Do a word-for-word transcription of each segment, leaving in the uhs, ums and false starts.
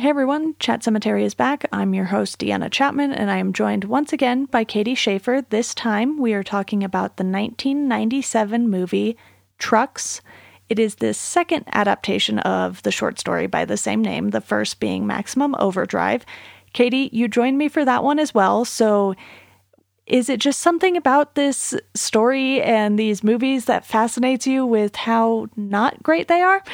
Hey everyone, Chat Cemetery is back. I'm your host, Deanna Chapman, and I am joined once again by Katie Schaefer. This time we are talking about the nineteen ninety-seven movie Trucks. It is the second adaptation of the short story by the same name, the first being Maximum Overdrive. Katie, you joined me for that one as well, so is it just something about this story and these movies that fascinates you with how not great they are?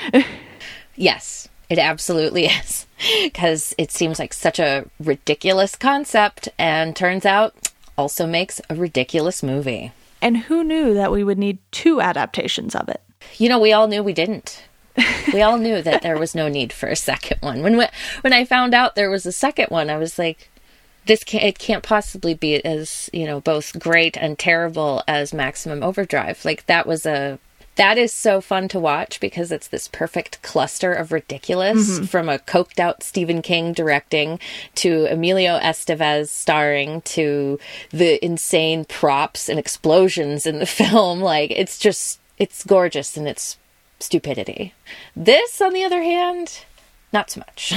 Yes, it absolutely is. Because it seems like such a ridiculous concept and turns out also makes a ridiculous movie. And who knew that we would need two adaptations of it? You know, we all knew we didn't. We all knew that there was no need for a second one. When when I found out there was a second one, I was like, this can't, it can't possibly be as, you know, both great and terrible as Maximum Overdrive. Like, that was a... That is so fun to watch because it's this perfect cluster of ridiculous, mm-hmm. from a coked out Stephen King directing to Emilio Estevez starring to the insane props and explosions in the film. Like, it's just, it's gorgeous in its stupidity. This, on the other hand, not so much.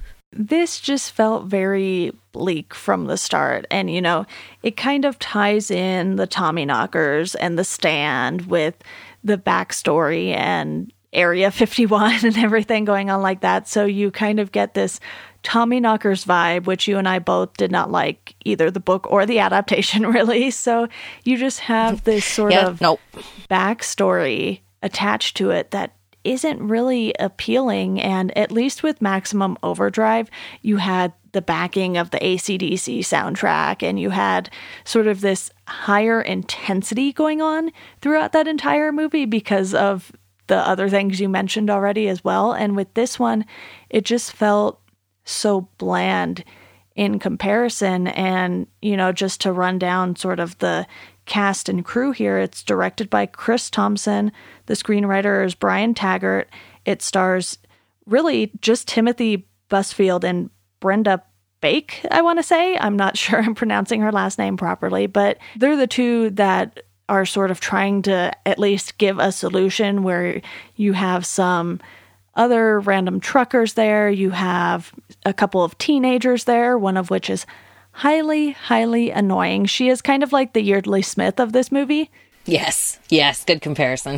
This just felt very bleak from the start. And, you know, it kind of ties in the Tommyknockers and The Stand with the backstory and Area fifty-one and everything going on like that. So you kind of get this Tommyknockers vibe, which you and I both did not like either the book or the adaptation, really. So you just have this sort yeah, of nope. backstory attached to it that isn't really appealing. And at least with Maximum Overdrive, you had the backing of the A C D C soundtrack, and you had sort of this higher intensity going on throughout that entire movie because of the other things you mentioned already as well. And with this one, it just felt so bland in comparison. And, you know, just to run down sort of the cast and crew here, it's directed by Chris Thompson. The screenwriter is Brian Taggart. It stars really just Timothy Busfield and Brenda Bake, I want to say. I'm not sure I'm pronouncing her last name properly, but they're the two that are sort of trying to at least give a solution where you have some other random truckers there. You have a couple of teenagers there, one of which is highly, highly annoying. She is kind of like the Yeardley Smith of this movie. Yes. Yes. Good comparison.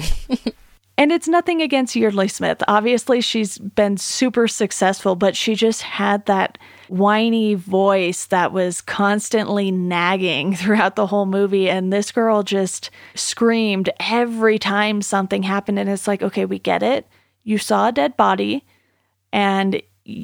And it's nothing against Yeardley Smith. Obviously, she's been super successful, but she just had that whiny voice that was constantly nagging throughout the whole movie. And this girl just screamed every time something happened. And it's like, okay, we get it. You saw a dead body and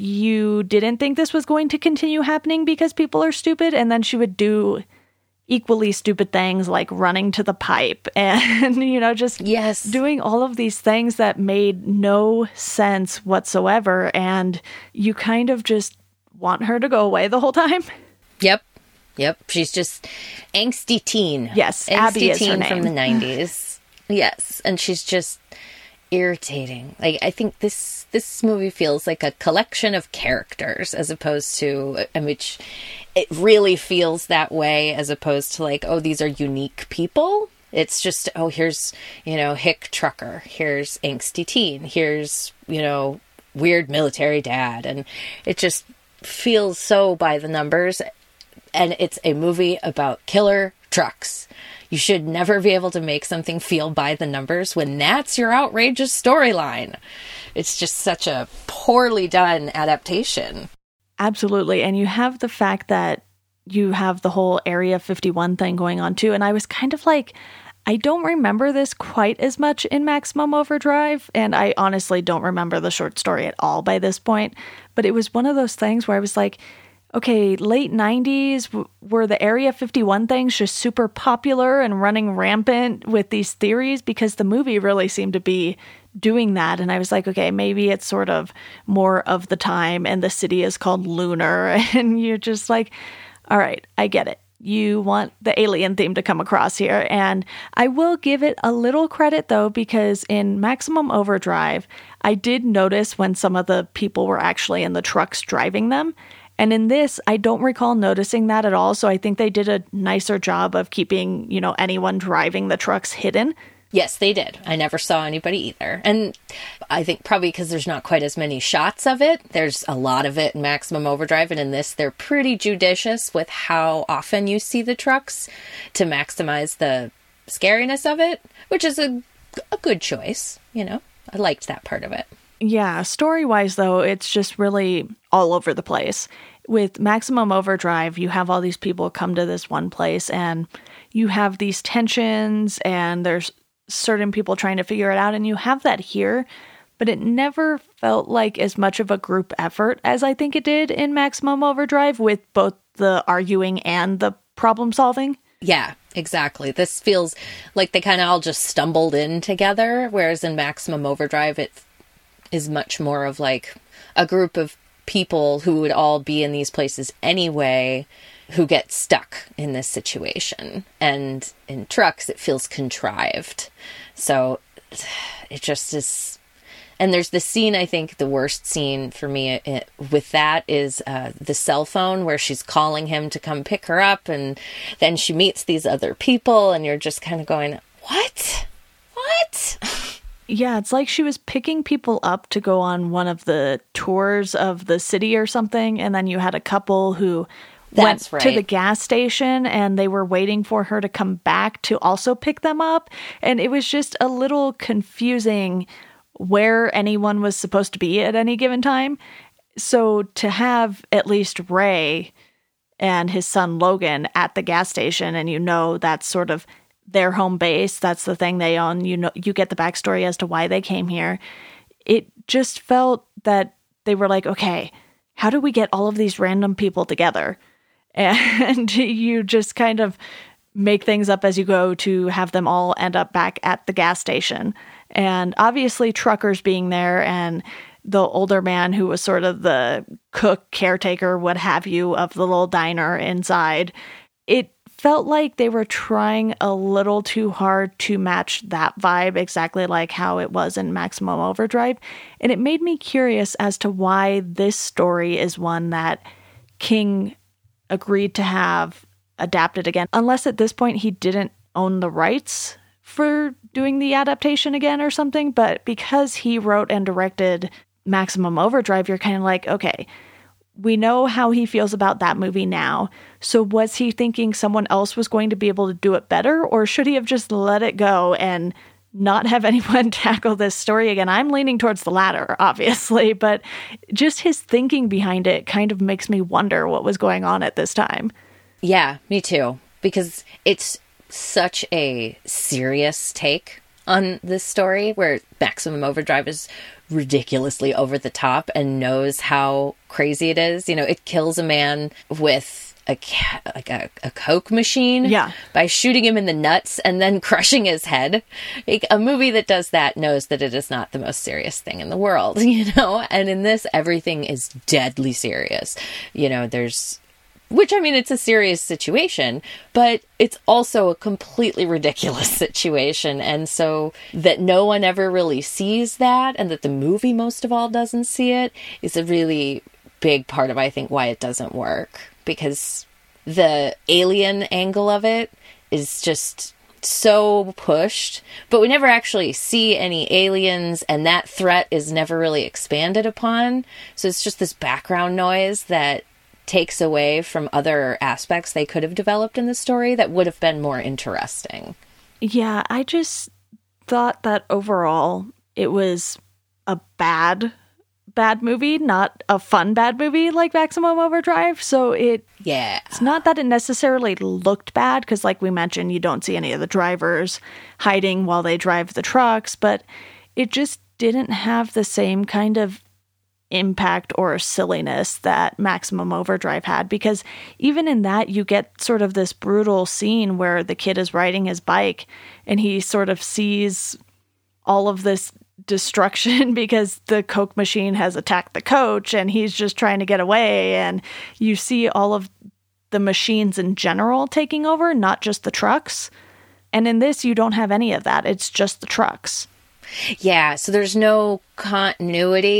you didn't think this was going to continue happening because people are stupid. And then she would do equally stupid things like running to the pipe and, you know, just yes. doing all of these things that made no sense whatsoever. And you kind of just want her to go away the whole time. Yep. Yep. She's just angsty teen. Yes. Angsty Abby is teen her name. From the nineties. Yes. And she's just irritating. Like, I think this this movie feels like a collection of characters as opposed to, in which it really feels that way, as opposed to like, oh, these are unique people. It's just, oh, here's, you know, hick trucker, here's angsty teen, here's, you know, weird military dad. And it just feels so by the numbers. And it's a movie about killer trucks. You should never be able to make something feel by the numbers when that's your outrageous storyline. It's just such a poorly done adaptation. Absolutely. And you have the fact that you have the whole Area fifty-one thing going on too. And I was kind of like, I don't remember this quite as much in Maximum Overdrive. And I honestly don't remember the short story at all by this point. But it was one of those things where I was like, okay, late nineties, w- were the Area fifty-one things just super popular and running rampant with these theories? Because the movie really seemed to be doing that. And I was like, okay, maybe it's sort of more of the time and the city is called Lunar. And you're just like, all right, I get it. You want the alien theme to come across here. And I will give it a little credit, though, because in Maximum Overdrive, I did notice when some of the people were actually in the trucks driving them. And in this, I don't recall noticing that at all. So I think they did a nicer job of keeping, you know, anyone driving the trucks hidden. Yes, they did. I never saw anybody either. And I think probably because there's not quite as many shots of it. There's a lot of it in Maximum Overdrive. And in this, they're pretty judicious with how often you see the trucks to maximize the scariness of it, which is a, a good choice. You know, I liked that part of it. Yeah, story-wise, though, it's just really all over the place. With Maximum Overdrive, you have all these people come to this one place, and you have these tensions, and there's certain people trying to figure it out, and you have that here, but it never felt like as much of a group effort as I think it did in Maximum Overdrive, with both the arguing and the problem solving. Yeah, exactly. This feels like they kind of all just stumbled in together, whereas in Maximum Overdrive, it is much more of like a group of people who would all be in these places anyway, who get stuck in this situation. And in Trucks, it feels contrived. So it just is. And there's the scene, I think the worst scene for me it, with that is uh, the cell phone where she's calling him to come pick her up. And then she meets these other people and you're just kind of going, what? What? Yeah, it's like she was picking people up to go on one of the tours of the city or something. And then you had a couple who That's went right. to the gas station and they were waiting for her to come back to also pick them up. And it was just a little confusing where anyone was supposed to be at any given time. So to have at least Ray and his son Logan at the gas station, and you know that's sort of their home base, that's the thing they own, you know, you get the backstory as to why they came here. It just felt that they were like, okay, how do we get all of these random people together? And you just kind of make things up as you go to have them all end up back at the gas station. And obviously truckers being there and the older man who was sort of the cook, caretaker, what have you, of the little diner inside, it felt like they were trying a little too hard to match that vibe exactly like how it was in Maximum Overdrive. And it made me curious as to why this story is one that King agreed to have adapted again, unless at this point he didn't own the rights for doing the adaptation again or something. But because he wrote and directed Maximum Overdrive, you're kind of like, okay, we know how he feels about that movie now. So was he thinking someone else was going to be able to do it better? Or should he have just let it go and not have anyone tackle this story again? I'm leaning towards the latter, obviously, but just his thinking behind it kind of makes me wonder what was going on at this time. Yeah, me too. Because it's such a serious take on this story where Maximum Overdrive is ridiculously over the top and knows how crazy it is. You know, it kills a man with a like a, a Coke machine yeah. by shooting him in the nuts and then crushing his head. Like, a movie that does that knows that it is not the most serious thing in the world, you know? And in this, everything is deadly serious. You know, there's Which, I mean, it's a serious situation, but it's also a completely ridiculous situation. And so that no one ever really sees that, and that the movie most of all doesn't see it, is a really big part of, I think, why it doesn't work. Because the alien angle of it is just so pushed, but we never actually see any aliens, and that threat is never really expanded upon. So it's just this background noise that takes away from other aspects they could have developed in the story that would have been more interesting. Yeah, I just thought that overall it was a bad, bad movie, not a fun bad movie like Maximum Overdrive. So it, yeah, it's not that it necessarily looked bad, because like we mentioned, you don't see any of the drivers hiding while they drive the trucks, but it just didn't have the same kind of impact or silliness that Maximum Overdrive had, because even in that you get sort of this brutal scene where the kid is riding his bike and he sort of sees all of this destruction because the Coke machine has attacked the coach and he's just trying to get away, and you see all of the machines in general taking over, not just the trucks. And in this you don't have any of that. It's just the trucks. Yeah, so there's no continuity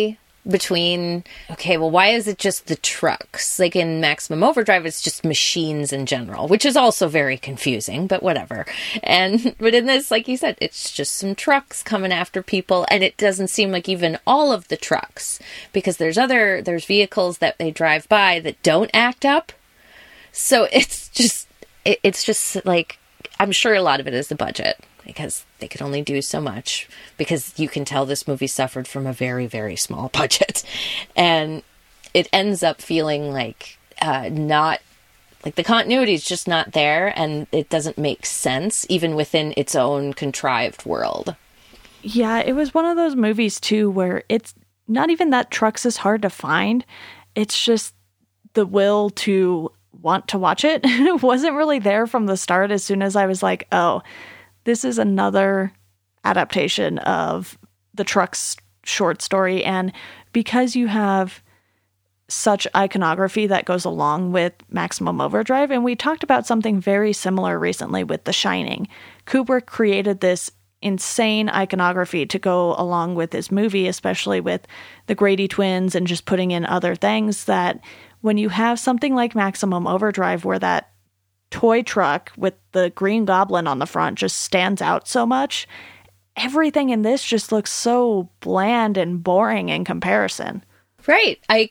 between, okay, well, why is it just the trucks? Like in Maximum Overdrive, it's just machines in general, which is also very confusing, but whatever. And, but in this, like you said, it's just some trucks coming after people, and it doesn't seem like even all of the trucks, because there's other, there's vehicles that they drive by that don't act up. So it's just, it, it's just like, I'm sure a lot of it is the budget, because they could only do so much, because you can tell this movie suffered from a very, very small budget. And it ends up feeling like uh, not, like the continuity is just not there, and it doesn't make sense even within its own contrived world. Yeah, it was one of those movies too where it's not even that trucks is hard to find. It's just the will to want to watch it. It wasn't really there from the start. As soon as I was like, oh, this is another adaptation of the Trucks short story. And because you have such iconography that goes along with Maximum Overdrive, and we talked about something very similar recently with The Shining. Kubrick created this insane iconography to go along with his movie, especially with the Grady twins and just putting in other things, that when you have something like Maximum Overdrive where that toy truck with the Green Goblin on the front just stands out so much, everything in this just looks so bland and boring in comparison. Right. I,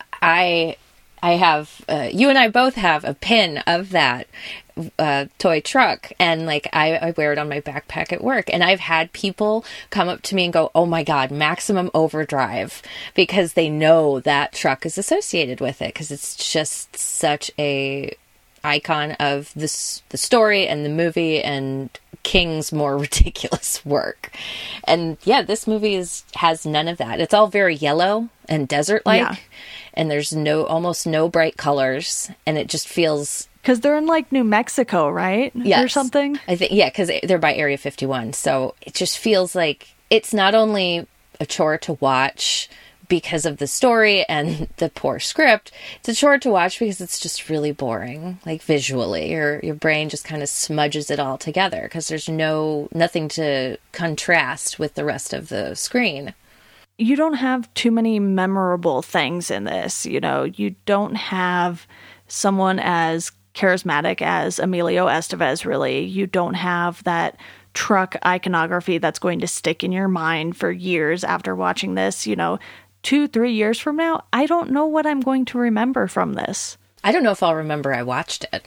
I, I have, uh, you and I both have a pin of that uh, toy truck, and like I, I wear it on my backpack at work, and I've had people come up to me and go, oh my God, Maximum Overdrive, because they know that truck is associated with it, because it's just such a icon of this, the story and the movie and King's more ridiculous work. And yeah, this movie is has none of that. It's all very yellow and desert-like, yeah. And there's no almost no bright colors, and it just feels, because they're in like New Mexico, right? Yes. Or something. I think yeah, because they're by Area fifty-one, so it just feels like it's not only a chore to watch because of the story and the poor script, it's a chore to watch because it's just really boring, like visually. Your your brain just kind of smudges it all together because there's no nothing to contrast with the rest of the screen. You don't have too many memorable things in this. You know, you don't have someone as charismatic as Emilio Estevez, really. You don't have that truck iconography that's going to stick in your mind for years after watching this. You know, two, three years from now, I don't know what I'm going to remember from this. I don't know if I'll remember I watched it.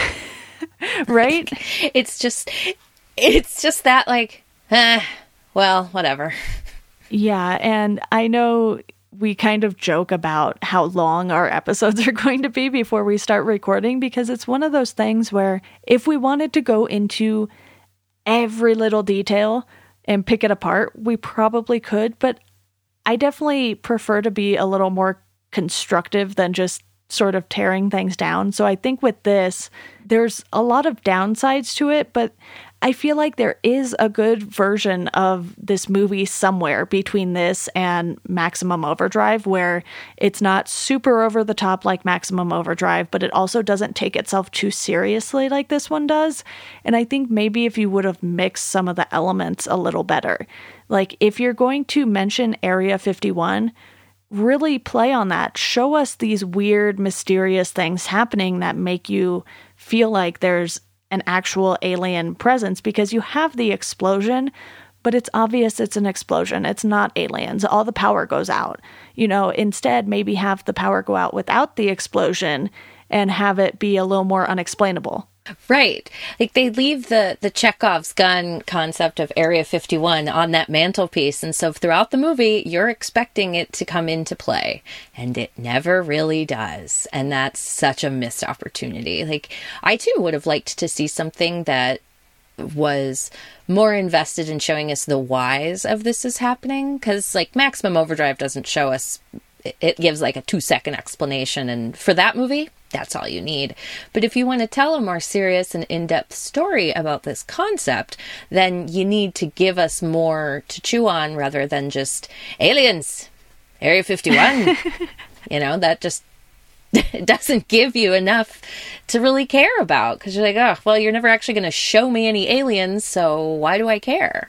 Right? Like, it's just, it's just that like, eh, well, whatever. Yeah, and I know we kind of joke about how long our episodes are going to be before we start recording, because it's one of those things where if we wanted to go into every little detail and pick it apart, we probably could, but I definitely prefer to be a little more constructive than just sort of tearing things down. So I think with this, there's a lot of downsides to it, but I feel like there is a good version of this movie somewhere between this and Maximum Overdrive, where it's not super over the top like Maximum Overdrive, but it also doesn't take itself too seriously like this one does. And I think maybe if you would have mixed some of the elements a little better, like if you're going to mention Area fifty-one, really play on that. Show us these weird, mysterious things happening that make you feel like there's an actual alien presence, because you have the explosion, but it's obvious it's an explosion. It's not aliens. All the power goes out. You know, instead, maybe have the power go out without the explosion and have it be a little more unexplainable. Right. Like they leave the, the Chekhov's gun concept of Area fifty-one on that mantelpiece. And so throughout the movie, you're expecting it to come into play. And it never really does. And that's such a missed opportunity. Like I too would have liked to see something that was more invested in showing us the whys of this is happening. Because like Maximum Overdrive doesn't show us, it gives like a two second explanation. And for that movie, that's all you need. But if you want to tell a more serious and in-depth story about this concept, then you need to give us more to chew on rather than just aliens, Area fifty-one. You know, that just it doesn't give you enough to really care about, because you're like, oh, well, you're never actually going to show me any aliens, so why do I care?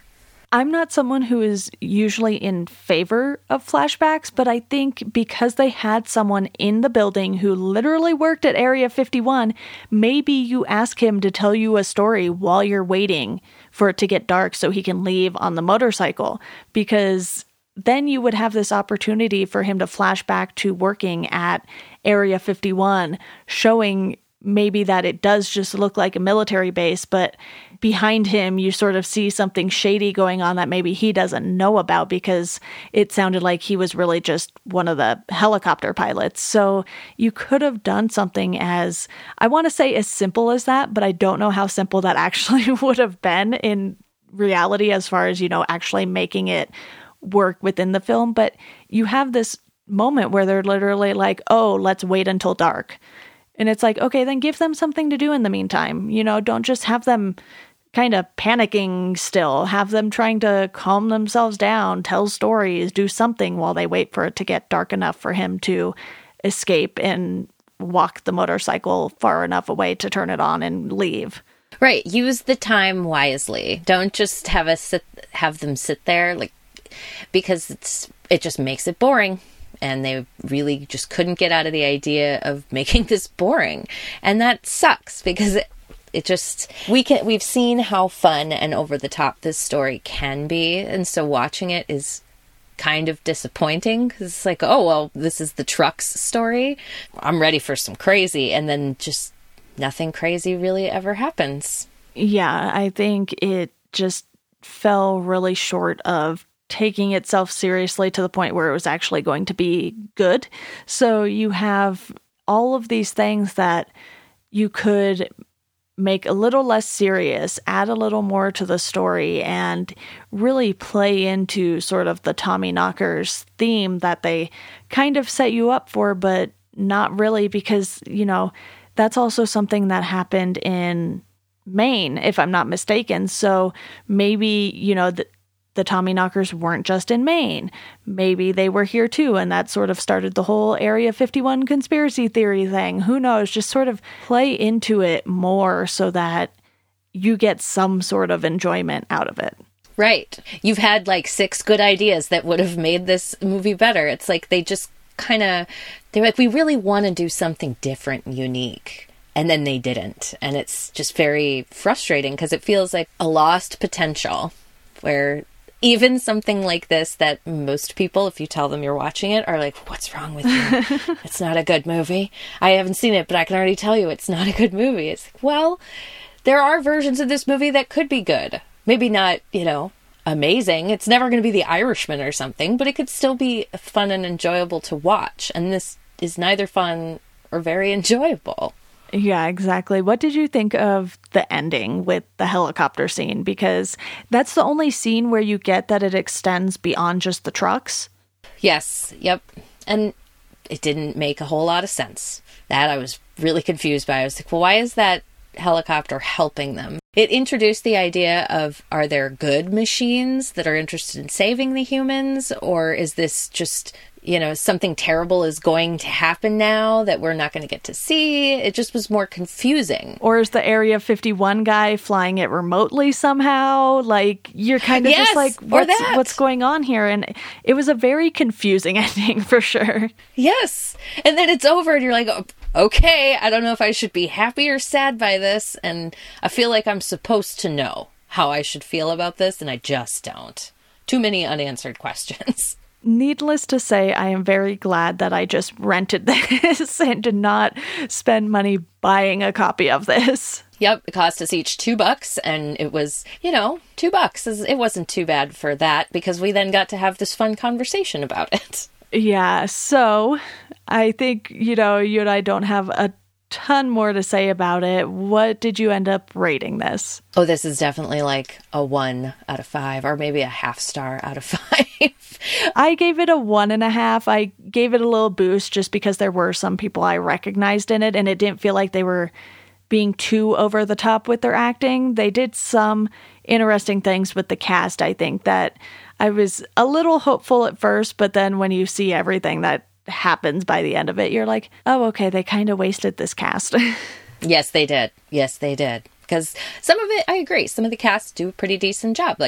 I'm not someone who is usually in favor of flashbacks, but I think because they had someone in the building who literally worked at Area fifty-one, maybe you ask him to tell you a story while you're waiting for it to get dark so he can leave on the motorcycle, because then you would have this opportunity for him to flash back to working at Area fifty-one, showing maybe that it does just look like a military base, but behind him you sort of see something shady going on that maybe he doesn't know about, because it sounded like he was really just one of the helicopter pilots. So you could have done something as, I want to say as simple as that, but I don't know how simple that actually would have been in reality as far as, you know, actually making it work within the film. But you have this moment where they're literally like, oh, let's wait until dark. And it's like, okay, then give them something to do in the meantime. You know, don't just have them kind of panicking still. Have them trying to calm themselves down, tell stories, do something while they wait for it to get dark enough for him to escape and walk the motorcycle far enough away to turn it on and leave. Right. Use the time wisely. Don't just have us sit, have them sit there, like, because it's it just makes it boring. And they really just couldn't get out of the idea of making this boring. And that sucks, because it, it just, we can, we've seen how fun and over the top this story can be. And so watching it is kind of disappointing, because it's like, oh, well, this is the trucks story. I'm ready for some crazy. And then just nothing crazy really ever happens. Yeah, I think it just fell really short of taking itself seriously to the point where it was actually going to be good. So you have all of these things that you could make a little less serious, add a little more to the story, and really play into sort of the Tommyknockers theme that they kind of set you up for, but not really, because, you know, that's also something that happened in Maine, if I'm not mistaken. So maybe, you know, the The Tommyknockers weren't just in Maine. Maybe they were here too, and that sort of started the whole Area fifty-one conspiracy theory thing. Who knows? Just sort of play into it more so that you get some sort of enjoyment out of it. Right. You've had like six good ideas that would have made this movie better. It's like they just kind of, they're like, we really want to do something different and unique. And then they didn't. And it's just very frustrating, because it feels like a lost potential where even something like this that most people, if you tell them you're watching it, are like, what's wrong with you? It's not a good movie. I haven't seen it, but I can already tell you it's not a good movie. It's like, well, there are versions of this movie that could be good. Maybe not, you know, amazing. It's never going to be The Irishman or something, but it could still be fun and enjoyable to watch. And this is neither fun or very enjoyable. Yeah, exactly. What did you think of the ending with the helicopter scene? Because that's the only scene where you get that it extends beyond just the trucks. Yes, yep. And it didn't make a whole lot of sense. That I was really confused by. I was like, well, why is that helicopter helping them? It introduced the idea of, are there good machines that are interested in saving the humans? Or is this just, you know, something terrible is going to happen now that we're not going to get to see? It just was more confusing. Or is the Area fifty-one guy flying it remotely somehow? Like, you're kind of yes, just like, what's, what's going on here? And it was a very confusing ending for sure. Yes. And then it's over and you're like, oh, okay, I don't know if I should be happy or sad by this. And I feel like I'm supposed to know how I should feel about this, and I just don't. Too many unanswered questions. Needless to say, I am very glad that I just rented this and did not spend money buying a copy of this. Yep, it cost us each two bucks, and it was, you know, two bucks. It wasn't too bad for that, because we then got to have this fun conversation about it. Yeah, so I think, you know, you and I don't have a ton more to say about it. What did you end up rating this? Oh, this is definitely like a one out of five, or maybe a half star out of five. I gave it a one and a half. I gave it a little boost just because there were some people I recognized in it, and it didn't feel like they were being too over the top with their acting. They did some interesting things with the cast, I think, that I was a little hopeful at first, but then when you see everything that happens by the end of it, you're like, oh, okay, they kind of wasted this cast. Yes, they did. Yes, they did. Because some of it, I agree, some of the cast do a pretty decent job. Like,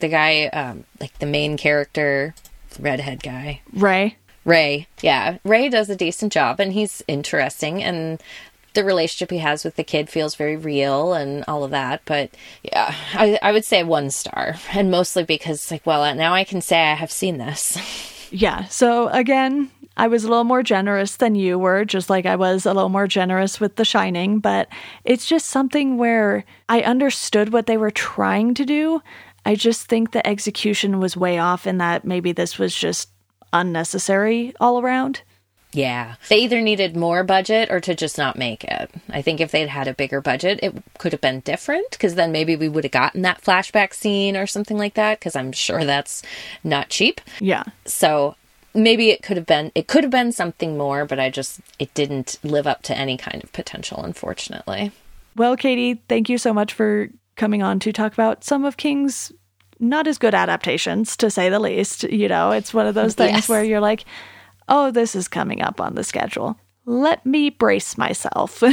the guy, um, like the main character, redhead guy. Ray. Ray, yeah. Ray does a decent job, and he's interesting, and the relationship he has with the kid feels very real and all of that. But yeah, I, I would say one star, and mostly because, like, well, now I can say I have seen this. Yeah, so again, I was a little more generous than you were, just like I was a little more generous with The Shining, but it's just something where I understood what they were trying to do. I just think the execution was way off, and that maybe this was just unnecessary all around. Yeah. They either needed more budget or to just not make it. I think if they'd had a bigger budget, it could have been different, because then maybe we would have gotten that flashback scene or something like that, because I'm sure that's not cheap. Yeah. So maybe it could have been, it could have been something more, but I just, it didn't live up to any kind of potential, unfortunately. Well, Katie, thank you so much for coming on to talk about some of King's not as good adaptations, to say the least. You know, it's one of those things yes. where you're like, oh, this is coming up on the schedule. Let me brace myself.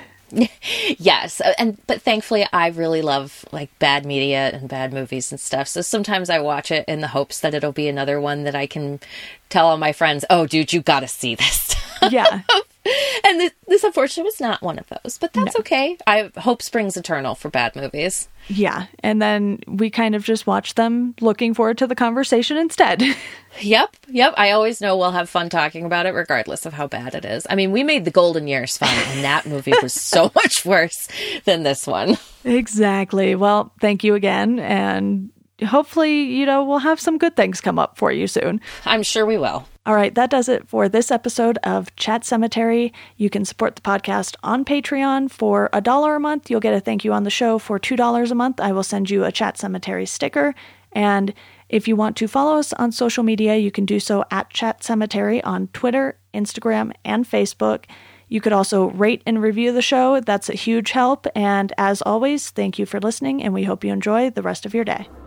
Yes. And, but thankfully I really love like bad media and bad movies and stuff. So sometimes I watch it in the hopes that it'll be another one that I can tell all my friends, oh, dude, you got to see this. Yeah. And this, this unfortunately was not one of those, but that's no. okay. I hope springs eternal for bad movies. Yeah. And then we kind of just watch them looking forward to the conversation instead. Yep. Yep. I always know we'll have fun talking about it regardless of how bad it is. I mean, we made The Golden Years fun, and that movie was so much worse than this one. Exactly. Well, thank you again. And hopefully, you know, we'll have some good things come up for you soon. I'm sure we will. All right, that does it for this episode of Chat Cemetery. You can support the podcast on Patreon for a dollar a month. You'll get a thank you on the show. For two dollars a month, I will send you a Chat Cemetery sticker. And if you want to follow us on social media, you can do so at Chat Cemetery on Twitter, Instagram, and Facebook. You could also rate and review the show. That's a huge help. And as always, thank you for listening, and we hope you enjoy the rest of your day.